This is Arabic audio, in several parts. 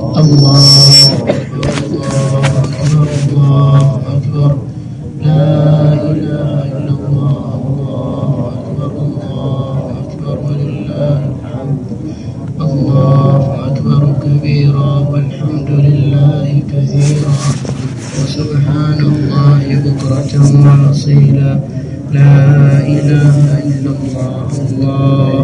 الله أكبر الله أكبر لا إله إلا الله الله أكبر ولله الحمد الله أكبر كبيرا والحمد لله كثيرا وسبحان الله بكرة وأصيلا لا إله إلا الله الله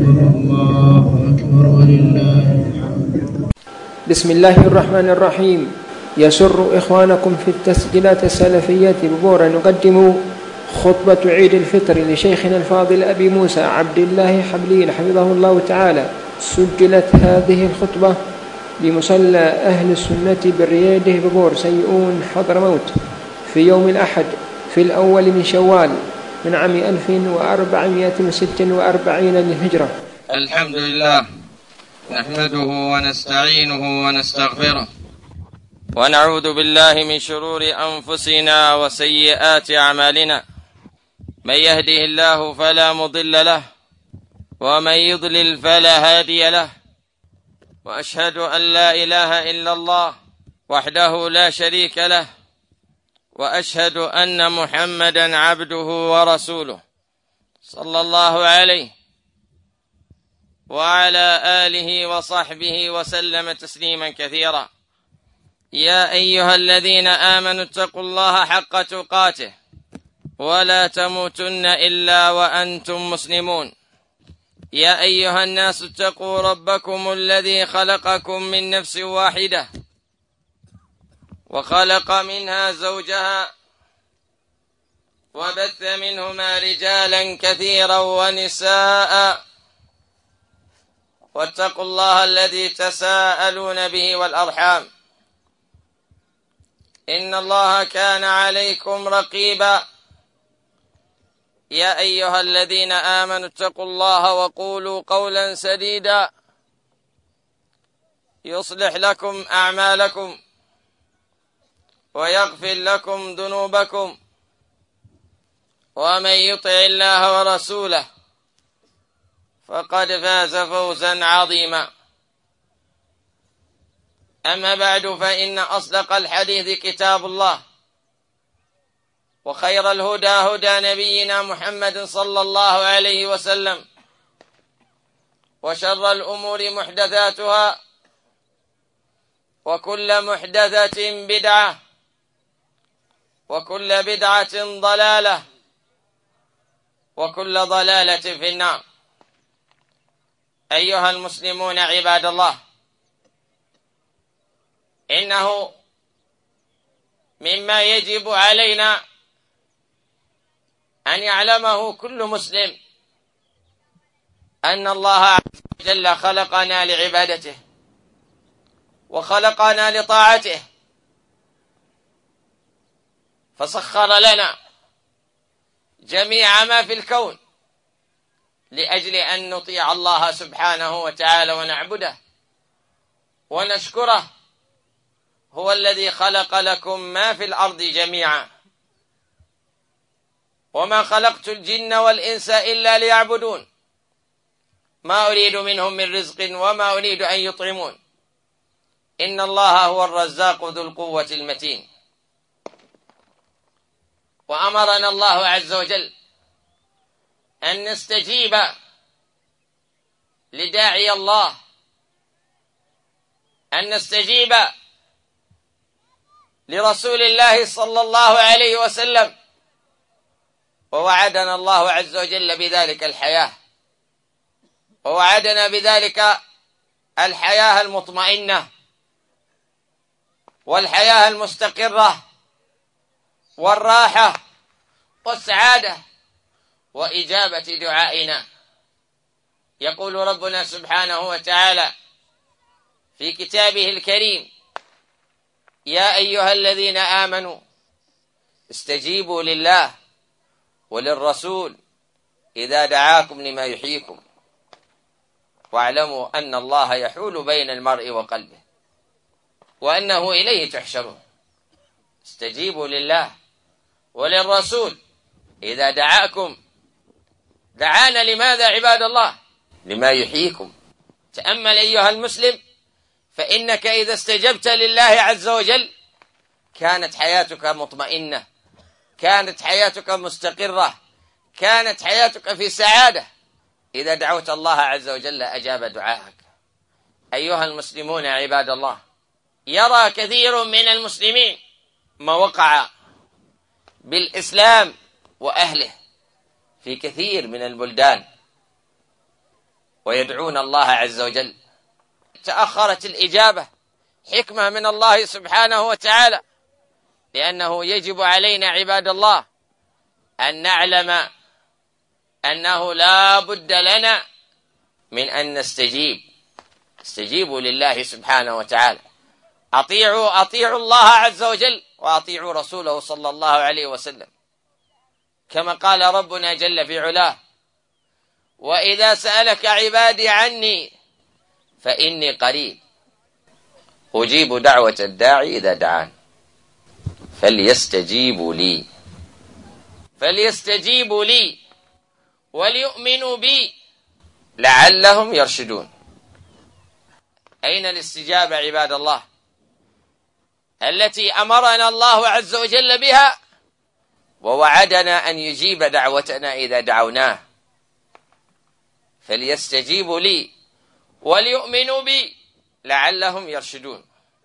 أكبر ولله الحمد. بسم الله الرحمن الرحيم. يسر إخوانكم في التسجيلات السلفية ببورا نقدم خطبة عيد الفطر لشيخنا الفاضل أبي موسى عبد الله حبليل حفظه الله تعالى. سجلت هذه الخطبة بمصلى أهل السنة بالرياده ببور سيئون حضرموت في يوم الأحد في الأول من شوال من عام 1446 للهجرة. الحمد لله نحمده ونستعينه ونستغفره ونعوذ بالله من شرور أنفسنا وسيئات أعمالنا. من يهده الله فلا مضل له ومن يضلل فلا هادي له. وأشهد أن لا إله إلا الله وحده لا شريك له وأشهد أن محمدا عبده ورسوله صلى الله عليه وعلى آله وصحبه وسلم تسليما كثيرا. يا أيها الذين آمنوا اتقوا الله حق تقاته ولا تموتن إلا وأنتم مسلمون. يا أيها الناس اتقوا ربكم الذي خلقكم من نفس واحدة وخلق منها زوجها وبث منهما رجالا كثيرا ونساء واتقوا الله الذي تساءلون به والأرحام إن الله كان عليكم رقيبا. يا أيها الذين آمنوا اتقوا الله وقولوا قولا سديدا يصلح لكم أعمالكم ويغفر لكم ذنوبكم ومن يطع الله ورسوله فقد فاز فوزا عظيما. أما بعد فإن أصدق الحديث كتاب الله وخير الهدى هدى نبينا محمد صلى الله عليه وسلم وشر الأمور محدثاتها وكل محدثة بدعة وكل بدعة ضلالة وكل ضلالة في النار. أيها المسلمون عباد الله، إنه مما يجب علينا أن يعلمه كل مسلم أن الله عز وجل خلقنا لعبادته وخلقنا لطاعته، فسخر لنا جميع ما في الكون لأجل أن نطيع الله سبحانه وتعالى ونعبده ونشكره. هو الذي خلق لكم ما في الأرض جميعا وما خلقت الجن والإنس إلا ليعبدون ما أريد منهم من رزق وما أريد أن يطعمون إن الله هو الرزاق ذو القوة المتين. وأمرنا الله عز وجل أن نستجيب لداعي الله، أن نستجيب لرسول الله صلى الله عليه وسلم، ووعدنا الله عز وجل بذلك الحياة، ووعدنا بذلك الحياة المطمئنة والحياة المستقرة والراحة والسعادة وإجابة دعائنا. يقول ربنا سبحانه وتعالى في كتابه الكريم: يا أيها الذين آمنوا استجيبوا لله وللرسول إذا دعاكم لما يحييكم واعلموا أن الله يحول بين المرء وقلبه وأنه إليه تحشرون. استجيبوا لله وللرسول إذا دعاكم. دعانا لماذا عباد الله؟ لما يحييكم. تأمل أيها المسلم فإنك إذا استجبت لله عز وجل كانت حياتك مطمئنة، كانت حياتك مستقرة، كانت حياتك في سعادة. إذا دعوت الله عز وجل أجاب دعاءك. أيها المسلمون عباد الله، يرى كثير من المسلمين ما وقع بالإسلام وأهله في كثير من البلدان ويدعون الله عز وجل. تأخرت الإجابة، حكمة من الله سبحانه وتعالى، لأنه يجب علينا عباد الله أن نعلم أنه لا بد لنا من أن استجيبوا لله سبحانه وتعالى. أطيعوا الله عز وجل وأطيعوا رسوله صلى الله عليه وسلم، كما قال ربنا جل في علاه: وإذا سألك عبادي عني فإني قريب أجيب دعوة الداعي إذا دعان فليستجيبوا لي وليؤمنوا بي لعلهم يرشدون. أين الاستجابة عباد الله التي أمرنا الله عز وجل بها ووعدنا أن يجيب دعوتنا إذا دعوناه؟ فليستجيبوا لي وليؤمنوا بي لعلهم يرشدون.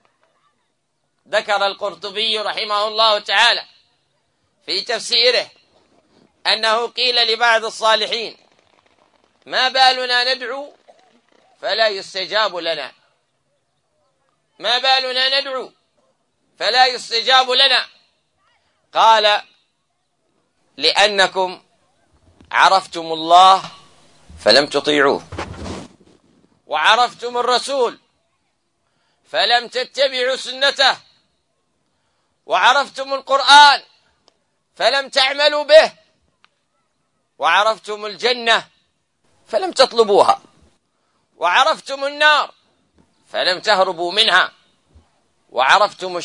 ذكر القرطبي رحمه الله تعالى في تفسيره أنه قيل لبعض الصالحين: ما بالنا ندعو فلا يستجاب لنا؟ ما بالنا ندعو فلا يستجاب لنا؟ قال: لأنكم عرفتم الله فلم تطيعوه، وعرفتم الرسول فلم تتبعوا سنته، وعرفتم القرآن فلم تعملوا به، وعرفتم الجنة فلم تطلبوها، وعرفتم النار فلم تهربوا منها، وعرفتم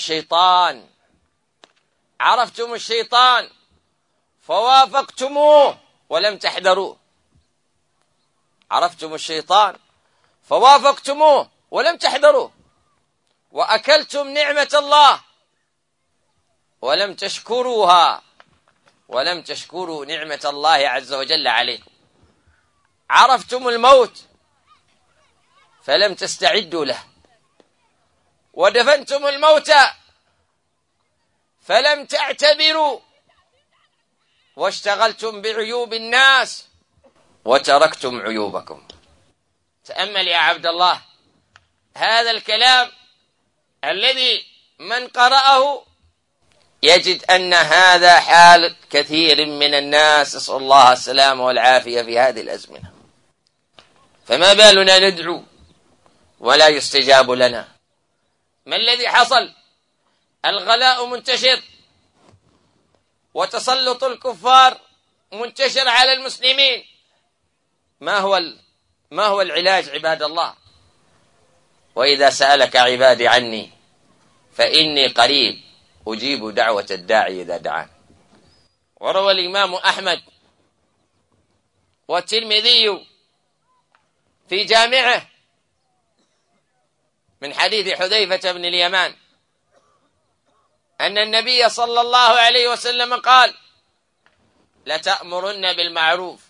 الشيطان فوافقتموه ولم تحذروه. عرفتم الشيطان فوافقتموه ولم تحذروه، وأكلتم نعمة الله ولم تشكروها، ولم تشكروا نعمة الله عز وجل عليكم. عرفتم الموت فلم تستعدوا له، ودفنتم الموتى فلم تعتبروا، واشتغلتم بعيوب الناس وتركتم عيوبكم. تأمل يا عبد الله هذا الكلام الذي من قرأه يجد أن هذا حال كثير من الناس، نسأل الله السلامة والعافية في هذه الأزمنة. فما بالنا ندعو ولا يستجاب لنا؟ ما الذي حصل؟ الغلاء منتشر، وتسلط الكفار منتشر على المسلمين. ما هو العلاج عباد الله؟ وإذا سألك عبادي عني فإني قريب أجيب دعوة الداعي إذا دعان. وروى الإمام أحمد والترمذي في جامعه من حديث حذيفة بن اليمان أن النبي صلى الله عليه وسلم قال: لتأمرن بالمعروف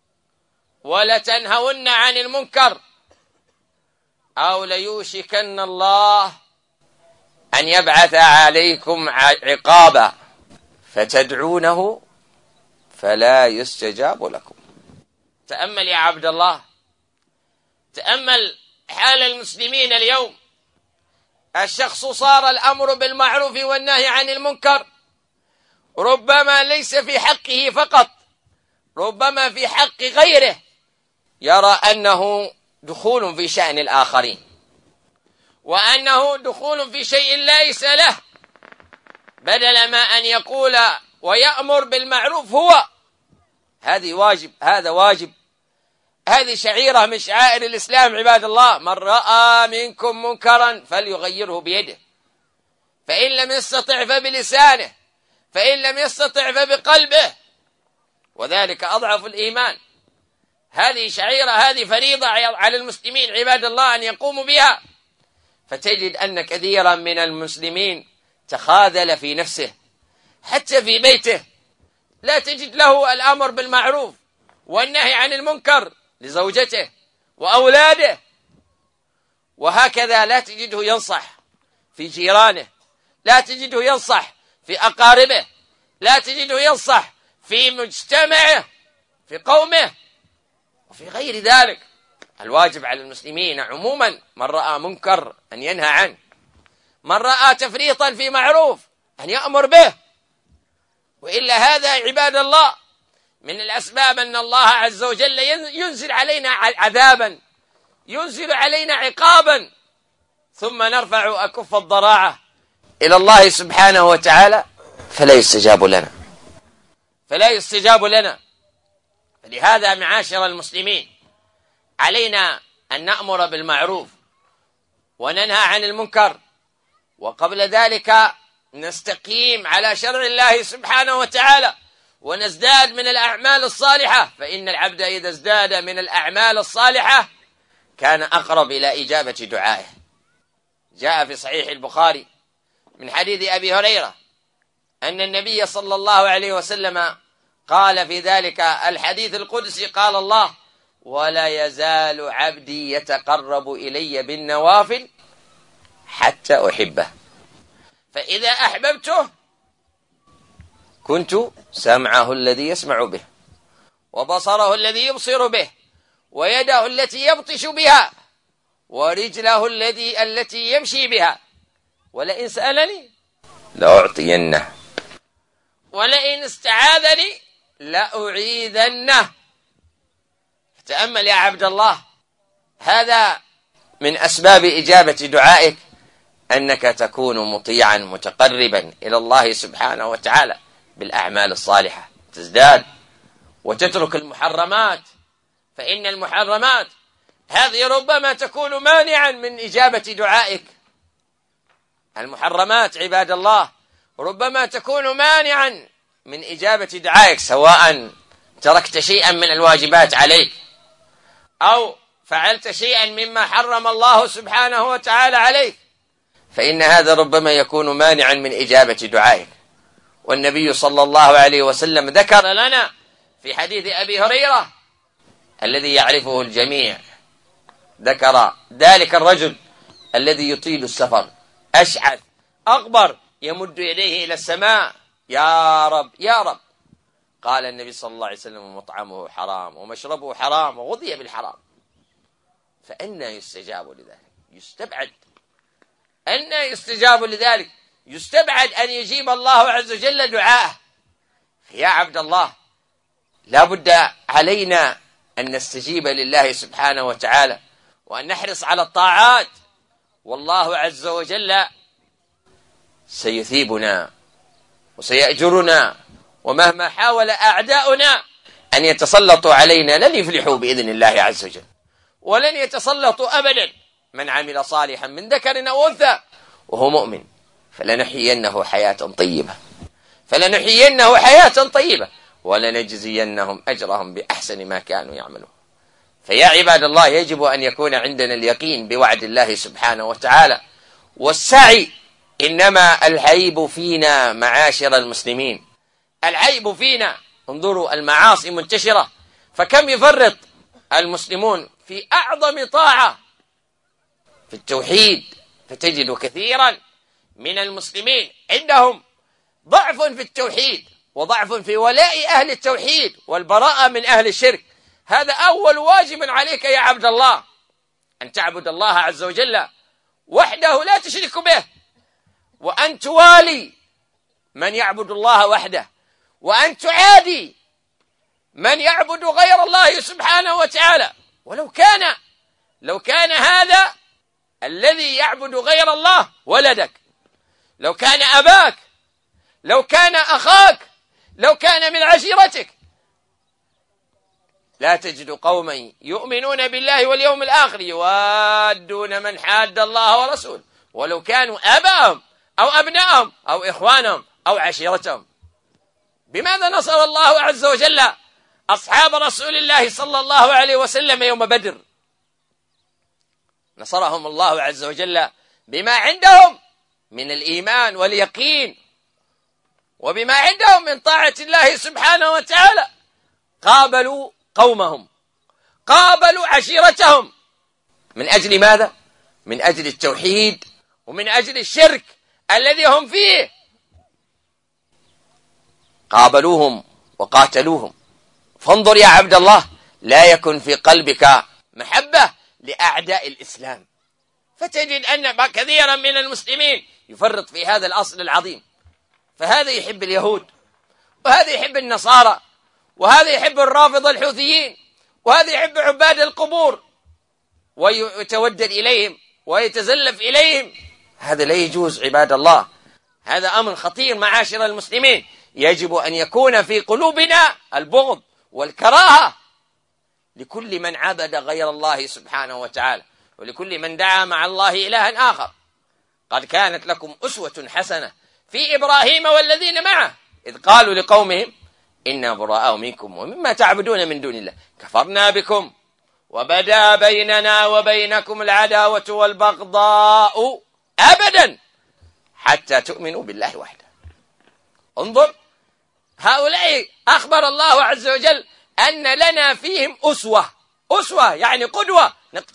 ولتنهون عن المنكر أو ليوشكن الله أن يبعث عليكم عقابا فتدعونه فلا يستجاب لكم. تأمل يا عبد الله، تأمل حال المسلمين اليوم. الشخص صار الأمر بالمعروف والنهي عن المنكر ربما ليس في حقه فقط، ربما في حق غيره، يرى أنه دخول في شأن الآخرين، وأنه دخول في شيء ليس له، بدل ما أن يقول ويأمر بالمعروف هذا واجب، هذه شعيرة من شعائر الإسلام عباد الله. من رأى منكم منكرا فليغيره بيده، فإن لم يستطع فبلسانه، فإن لم يستطع فبقلبه، وذلك أضعف الإيمان. هذه شعيرة، هذه فريضة على المسلمين عباد الله أن يقوموا بها. فتجد أن كثيرا من المسلمين تخاذل في نفسه، حتى في بيته لا تجد له الأمر بالمعروف والنهي عن المنكر لزوجته وأولاده، وهكذا لا تجده ينصح في جيرانه، لا تجده ينصح في أقاربه، لا تجده ينصح في مجتمعه في قومه وفي غير ذلك. الواجب على المسلمين عموما من رأى منكر أن ينهى عنه، من رأى تفريطا في معروف أن يأمر به، وإلا هذا عباد الله من الأسباب أن الله عز وجل ينزل علينا عذابا، ينزل علينا عقابا، ثم نرفع أكف الضراعة إلى الله سبحانه وتعالى فلا يستجاب لنا، فلا يستجاب لنا. فلهذا معاشر المسلمين علينا أن نأمر بالمعروف وننهى عن المنكر، وقبل ذلك نستقيم على شرع الله سبحانه وتعالى ونزداد من الأعمال الصالحة، فإن العبد إذا ازداد من الأعمال الصالحة كان أقرب إلى إجابة دعائه. جاء في صحيح البخاري من حديث أبي هريرة أن النبي صلى الله عليه وسلم قال في ذلك الحديث القدسي قال الله: ولا يزال عبدي يتقرب إلي بالنوافل حتى أحبه، فإذا أحببته كنت سمعه الذي يسمع به، وبصره الذي يبصر به، ويده التي يبطش بها، ورجله التي يمشي بها، ولئن سألني لأعطينه، ولئن استعاذني لأعيذنه. تأمل يا عبد الله، هذا من أسباب إجابة دعائك أنك تكون مطيعا متقربا إلى الله سبحانه وتعالى بالأعمال الصالحة، تزداد وتترك المحرمات، فإن المحرمات هذه ربما تكون مانعا من إجابة دعائك. المحرمات عباد الله ربما تكون مانعا من إجابة دعائك، سواء تركت شيئا من الواجبات عليك أو فعلت شيئا مما حرم الله سبحانه وتعالى عليك، فإن هذا ربما يكون مانعا من إجابة دعائك. والنبي صلى الله عليه وسلم ذكر لنا في حديث أبي هريرة الذي يعرفه الجميع، ذكر ذلك الرجل الذي يطيل السفر أشعث أغبر يمد يديه إلى السماء: يا رب يا رب. قال النبي صلى الله عليه وسلم: مطعمه حرام ومشربه حرام وغذي بالحرام. فأنى يستجاب لذلك؟ يستبعد. أنى يستجاب لذلك؟ يستبعد أن يجيب الله عز وجل دعاءه. يا عبد الله، لا بد علينا أن نستجيب لله سبحانه وتعالى وأن نحرص على الطاعات، والله عز وجل سيثيبنا وسيأجرنا، ومهما حاول أعداؤنا أن يتسلطوا علينا لن يفلحوا بإذن الله عز وجل، ولن يتسلطوا أبدا. من عمل صالحا من ذكر أو أنثى وهو مؤمن فلنحيينه حياة طيبة، فلنحيينه حياة طيبة ولنجزينهم أجرهم بأحسن ما كانوا يعملون. فيا عباد الله، يجب أن يكون عندنا اليقين بوعد الله سبحانه وتعالى، والسعي إنما العيب فينا معاشر المسلمين، العيب فينا. انظروا المعاصي منتشرة، فكم يفرط المسلمون في أعظم طاعة في التوحيد، فتجد كثيرا من المسلمين عندهم ضعف في التوحيد وضعف في ولاء أهل التوحيد والبراءة من أهل الشرك. هذا أول واجب عليك يا عبد الله، أن تعبد الله عز وجل وحده لا تشرك به، وأن توالي من يعبد الله وحده، وأن تعادي من يعبد غير الله سبحانه وتعالى. لو كان هذا الذي يعبد غير الله ولدك، لو كان أباك، لو كان أخاك، لو كان من عشيرتك. لا تجد قوما يؤمنون بالله واليوم الآخر يوادون من حاد الله ورسوله ولو كانوا آباءهم أو أبناءهم أو إخوانهم أو عشيرتهم. بماذا نصر الله عز وجل أصحاب رسول الله صلى الله عليه وسلم يوم بدر؟ نصرهم الله عز وجل بما عندهم من الإيمان واليقين وبما عندهم من طاعة الله سبحانه وتعالى قابلوا قومهم، قابلوا عشيرتهم. من أجل ماذا؟ من أجل التوحيد ومن أجل الشرك الذي هم فيه، قابلوهم وقاتلوهم. فانظر يا عبد الله، لا يكن في قلبك محبة لأعداء الإسلام، فتجد أن كثيرا من المسلمين يفرط في هذا الأصل العظيم. فهذا يحب اليهود، وهذا يحب النصارى، وهذا يحب الرافضة الحوثيين، وهذا يحب عباد القبور ويتودد إليهم ويتزلف إليهم. هذا لا يجوز عباد الله، هذا أمر خطير معاشر المسلمين. يجب أن يكون في قلوبنا البغض والكراهة لكل من عبد غير الله سبحانه وتعالى، ولكل من دعا مع الله إلها آخر. قد كانت لكم أسوة حسنة في إبراهيم والذين معه إذ قالوا لقومهم إنا براء منكم ومما تعبدون من دون الله كفرنا بكم وبدا بيننا وبينكم العداوة والبغضاء أبدا حتى تؤمنوا بالله وحده. انظر، هؤلاء أخبر الله عز وجل أن لنا فيهم أسوة يعني قدوة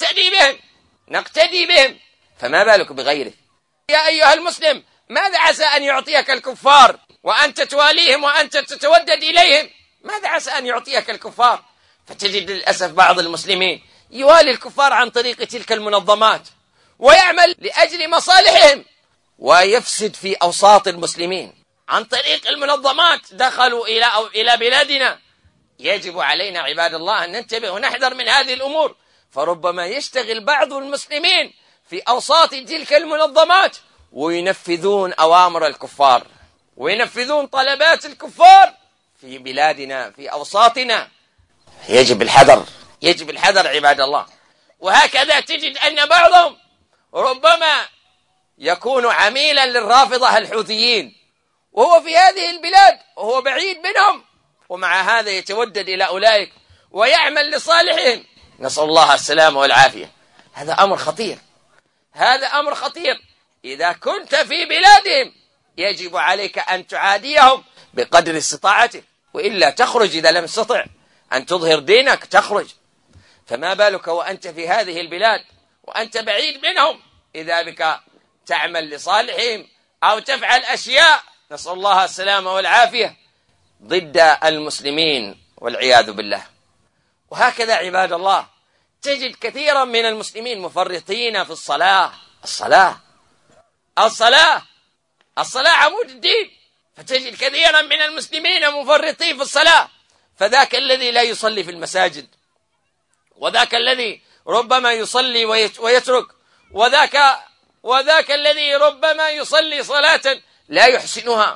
نقتدي بهم، فما بالك بغيره؟ يا أيها المسلم، ماذا عسى أن يعطيك الكفار وأنت تواليهم وأنت تتودد إليهم؟ ماذا عسى أن يعطيك الكفار؟ فتجد للأسف بعض المسلمين يوالي الكفار عن طريق تلك المنظمات ويعمل لأجل مصالحهم ويفسد في أوساط المسلمين عن طريق المنظمات. دخلوا إلى بلادنا. يجب علينا عباد الله أن ننتبه ونحذر من هذه الأمور، فربما يشتغل بعض المسلمين في أوساط تلك المنظمات وينفذون أوامر الكفار وينفذون طلبات الكفار في بلادنا في أوساطنا. يجب الحذر عباد الله. وهكذا تجد أن بعضهم ربما يكون عميلا للرافضة الحوثيين وهو في هذه البلاد وهو بعيد منهم، ومع هذا يتودد إلى أولئك ويعمل لصالحهم. نسأل الله السلامة والعافية. هذا أمر خطير. إذا كنت في بلادهم يجب عليك أن تعاديهم بقدر استطاعتك، وإلا تخرج. إذا لم تستطع أن تظهر دينك تخرج، فما بالك وأنت في هذه البلاد وأنت بعيد منهم، إذا بك تعمل لصالحهم أو تفعل أشياء نسأل الله السلامة والعافية ضد المسلمين والعياذ بالله. وهكذا عباد الله تجد كثيرا من المسلمين مفرطين في الصلاة عمود الدين، فتجد كثيرا من المسلمين مفرطين في الصلاة. فذاك الذي لا يصلي في المساجد، وذاك الذي ربما يصلي ويترك، وذاك الذي ربما يصلي صلاة لا يحسنها.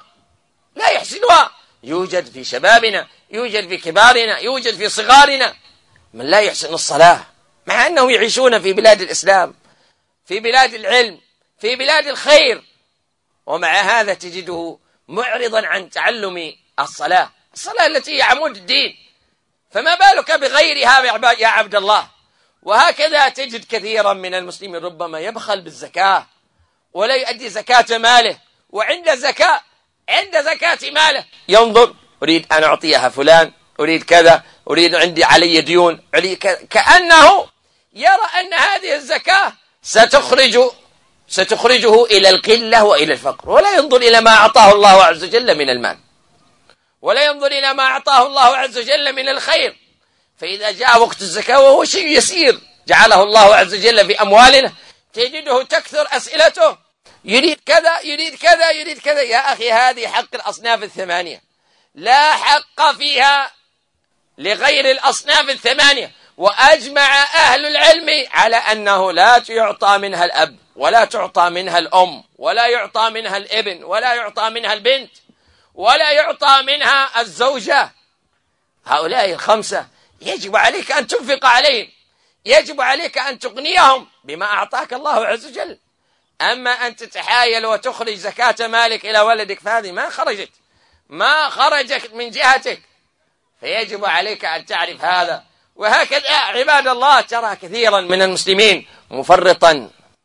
يوجد في شبابنا، يوجد في كبارنا، يوجد في صغارنا من لا يحسن الصلاة، مع أنهم يعيشون في بلاد الإسلام، في بلاد العلم، في بلاد الخير، ومع هذا تجده معرضا عن تعلم الصلاة التي هي عمود الدين. فما بالك بغيرها يا عبد الله؟ وهكذا تجد كثيرا من المسلمين ربما يبخل بالزكاة ولا يؤدي زكاة ماله، وعند زكاة ماله ينظر أريد أن أعطيها فلان، أريد كذا، أريد عندي علي ديون، كأنه يرى أن هذه الزكاة ستخرجه إلى القلة وإلى الفقر، ولا ينظر إلى ما أعطاه الله عز وجل من المال، ولا ينظر إلى ما أعطاه الله عز وجل من الخير. فإذا جاء وقت الزكاة وهو شيء يسير جعله الله عز وجل في أموالنا، تجده تكثر أسئلته، يريد كذا يريد كذا يريد كذا. يا أخي، هذه حق الأصناف الثمانية، لا حق فيها لغير الأصناف الثمانية. وأجمع أهل العلم على أنه لا يعطى منها الأب، ولا تعطى منها الأم، ولا يعطى منها الابن، ولا يعطى منها البنت، ولا يعطى منها الزوجة. هؤلاء الخمسة يجب عليك أن تنفق عليهم، يجب عليك أن تغنيهم بما أعطاك الله عز وجل. أما أن تتحايل وتخرج زكاة مالك إلى ولدك فهذه ما خرجت من جهتك، فيجب عليك أن تعرف هذا. وهكذا عباد الله ترى كثيرا من المسلمين مفرطا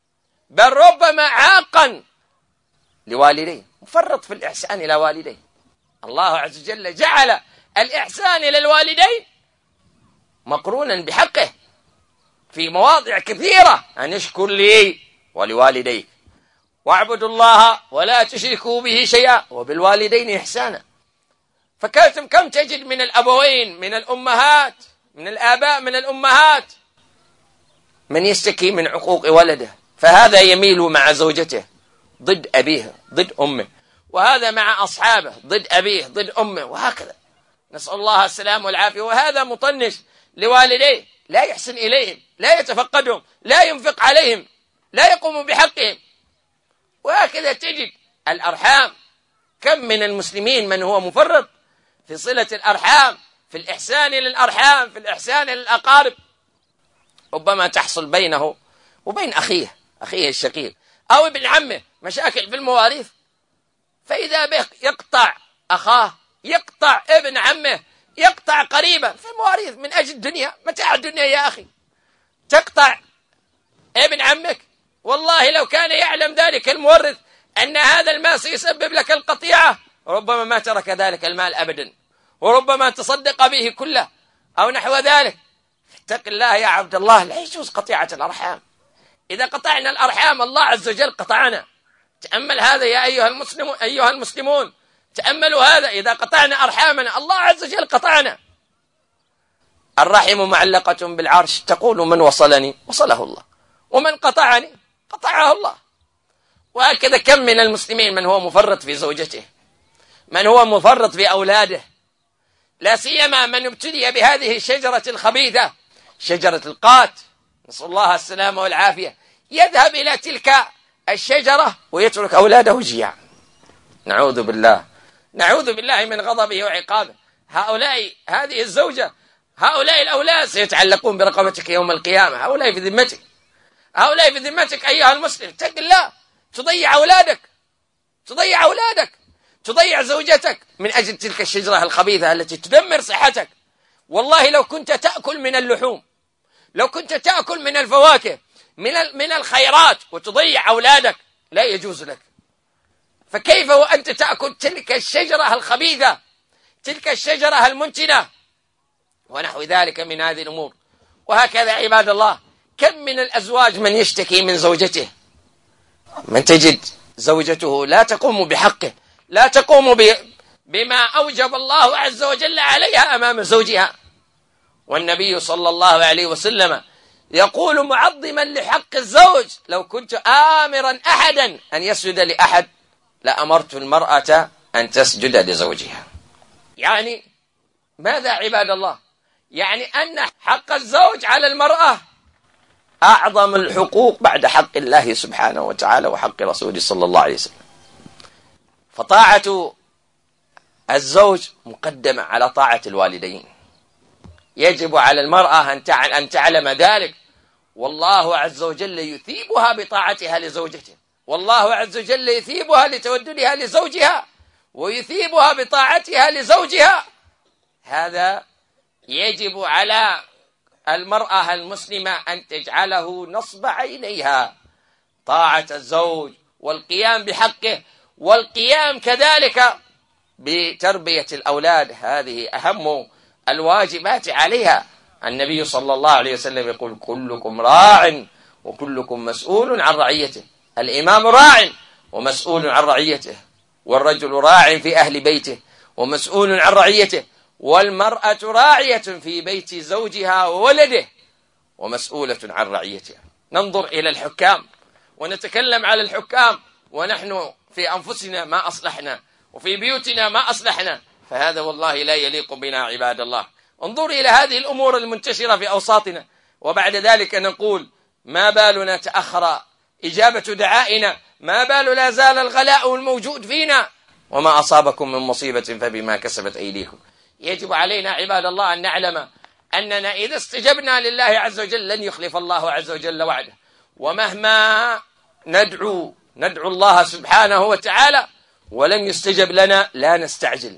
بل ربما عاقا لوالديه، مفرط في الإحسان إلى والديه. الله عز وجل جعل الإحسان إلى الوالدين مقرونا بحقه في مواضع كثيرة، أن اشكر لي ولوالديك واعبدوا الله ولا تشركوا به شيئا وبالوالدين إحسانا. كم تجد من الأبوين، من الأمهات، من الآباء، من الأمهات، من يشتكي من عقوق ولده، فهذا يميل مع زوجته ضد أبيه ضد أمه، وهذا مع أصحابه ضد أبيه ضد أمه، وهكذا. نسأل الله السلام والعافية. وهذا مطنش لوالديه، لا يحسن إليهم، لا يتفقدهم، لا ينفق عليهم، لا يقوم بحقهم. وهكذا تجد الأرحام، كم من المسلمين من هو مفرط في صلة الأرحام، في الإحسان للأرحام، في الإحسان للأقارب. ربما تحصل بينه وبين أخيه الشقيق أو ابن عمه مشاكل في المواريث، فإذا به يقطع أخاه، يقطع ابن عمه، يقطع قريبه في المواريث من أجل الدنيا. متاع الدنيا يا أخي، تقطع ابن عمك. والله لو كان يعلم ذلك المورث أن هذا المال سيسبب لك القطيعة، ربما ما ترك ذلك المال أبدا، وربما تصدق به كله أو نحو ذلك. اتق الله يا عبد الله، لا يجوز قطيعة الأرحام. إذا قطعنا الأرحام الله عز وجل قطعنا. تأمل هذا يا أيها المسلمون، تأملوا هذا. إذا قطعنا أرحامنا الله عز وجل قطعنا. الرحم معلقة بالعرش، تقول من وصلني وصله الله، ومن قطعني قطعه الله. وهكذا كم من المسلمين من هو مفرط في زوجته، من هو مفرط في أولاده، لا سيما من ابتلي بهذه الشجرة الخبيثة، شجرة القات، نسأل الله السلامة والعافية. يذهب إلى تلك الشجرة ويترك أولاده جياع. نعوذ بالله من غضبه وعقابه. هذه الزوجة، هؤلاء الأولاد سيتعلقون برقبتك يوم القيامة. هؤلاء في ذمتك أيها المسلم. اتق الله، تضيع أولادك، تضيع زوجتك من أجل تلك الشجرة الخبيثة التي تدمر صحتك. والله لو كنت تأكل من اللحوم، لو كنت تأكل من الفواكه، من الخيرات، وتضيع أولادك، لا يجوز لك. فكيف وأنت تأكل تلك الشجرة الخبيثة، تلك الشجرة المنتنة، ونحو ذلك من هذه الأمور. وهكذا عباد الله، كم من الأزواج من يشتكي من زوجته، من تجد زوجته لا تقوم بحقه، لا تقوم بما أوجب الله عز وجل عليها أمام زوجها. والنبي صلى الله عليه وسلم يقول معظما لحق الزوج: لو كنت آمرا أحدا أن يسجد لأحد لأمرت المرأة أن تسجد لزوجها. يعني ماذا عباد الله؟ يعني أن حق الزوج على المرأة أعظم الحقوق بعد حق الله سبحانه وتعالى وحق رسوله صلى الله عليه وسلم. فطاعة الزوج مقدمة على طاعة الوالدين. يجب على المرأة أن تعلم ذلك، والله عز وجل يثيبها بطاعتها لزوجته، والله عز وجل يثيبها لتوددها لزوجها، ويثيبها بطاعتها لزوجها. هذا يجب على المرأة المسلمة أن تجعله نصب عينيها، طاعة الزوج والقيام بحقه، والقيام كذلك بتربية الأولاد. هذه أهم الواجبات عليها. النبي صلى الله عليه وسلم يقول: كلكم راع وكلكم مسؤول عن رعيته. الإمام راع ومسؤول عن رعيته، والرجل راع في أهل بيته ومسؤول عن رعيته، والمرأة راعية في بيت زوجها وولده ومسؤولة عن رعيتها. ننظر إلى الحكام ونتكلم على الحكام ونحن في أنفسنا ما أصلحنا، وفي بيوتنا ما أصلحنا، فهذا والله لا يليق بنا عباد الله. انظر إلى هذه الأمور المنتشرة في أوساطنا، وبعد ذلك نقول: ما بالنا تأخر إجابة دعائنا، ما بال لا زال الغلاء الموجود فينا، وما أصابكم من مصيبة فبما كسبت أيديكم. يجب علينا عباد الله أن نعلم أننا إذا استجبنا لله عز وجل لن يخلف الله عز وجل وعده، ومهما ندعو الله سبحانه وتعالى ولم يستجب لنا لا نستعجل.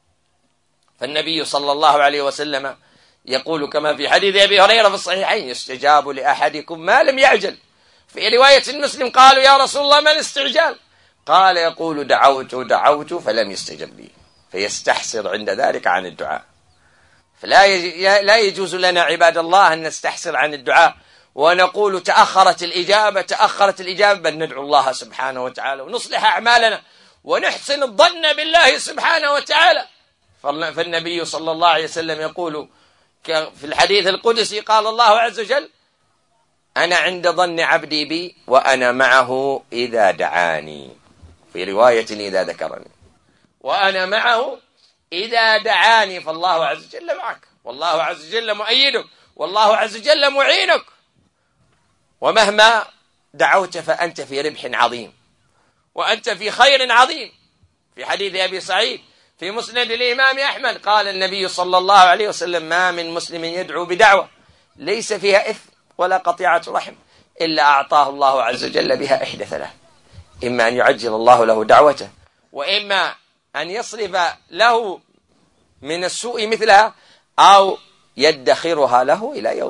فالنبي صلى الله عليه وسلم يقول كما في حديث أبي هريرة في الصحيحين: يستجاب لأحدكم ما لم يعجل. في رواية المسلم قالوا يا رسول الله ما الاستعجال؟ قال يقول دعوت فلم يستجب لي، فيستحسر عند ذلك عن الدعاء. لا يجوز لنا عباد الله أن نستحسر عن الدعاء ونقول تأخرت الإجابة، بل ندعو الله سبحانه وتعالى ونصلح أعمالنا ونحسن الظن بالله سبحانه وتعالى. فالنبي صلى الله عليه وسلم يقول في الحديث القدسي قال الله عز وجل أنا عند ظن عبدي بي وأنا معه إذا دعاني، في رواية إذا ذكرني، وأنا معه إذا دعاني. فالله عز وجل معك، والله عز وجل مؤيدك، والله عز وجل معينك، ومهما دعوت فأنت في ربح عظيم وأنت في خير عظيم. في حديث أبي سعيد في مسند الإمام أحمد قال النبي صلى الله عليه وسلم ما من مسلم يدعو بدعوة ليس فيها إثم ولا قطيعة رحم إلا أعطاه الله عز وجل بها إحدى ثلاث: إما أن يعجل الله له دعوته، وإما أن يصرف له من السوء مثلها، أو يدخرها له إلى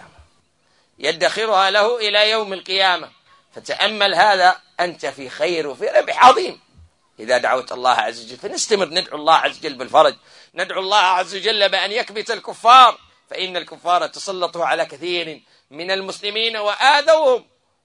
يوم القيامة. فتأمل هذا، أنت في خير وفي ربح عظيم إذا دعوت الله عز وجل. فنستمر ندعو الله عز وجل بالفرج، ندعو الله عز وجل بأن يكبت الكفار، فإن الكفار تسلطوا على كثير من المسلمين وآذوهم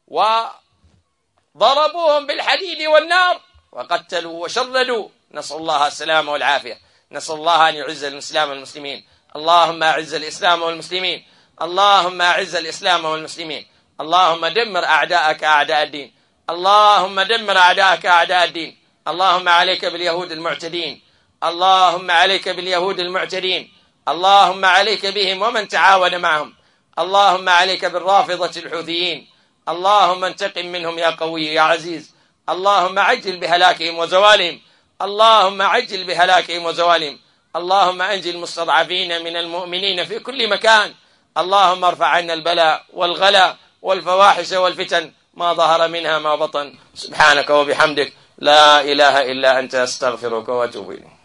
وضربوهم بالحديد والنار وقتلوا وشردوا. نسأل الله السلامة والعافية، نسأل الله أن يعز الإسلام والمسلمين. اللهم أعز الإسلام والمسلمين، اللهم أعز الإسلام والمسلمين. اللهم دمر أعداءك أعداء الدين، اللهم دمر أعداءك أعداء الدين. اللهم عليك باليهود المعتدين، اللهم عليك باليهود المعتدين، اللهم عليك بهم ومن تعاون معهم. اللهم عليك بالرافضة الحوثيين، اللهم انتقم منهم يا قوي يا عزيز. اللهم عجل بهلاكهم وزوالهم، اللهم عجل بهلاكهم وزوالهم. اللهم أنجي المستضعفين من المؤمنين في كل مكان. اللهم ارفع عنا البلاء والغلاء والفواحش والفتن ما ظهر منها ما بطن. سبحانك وبحمدك لا إله إلا أنت، أستغفرك وأتوب إليك.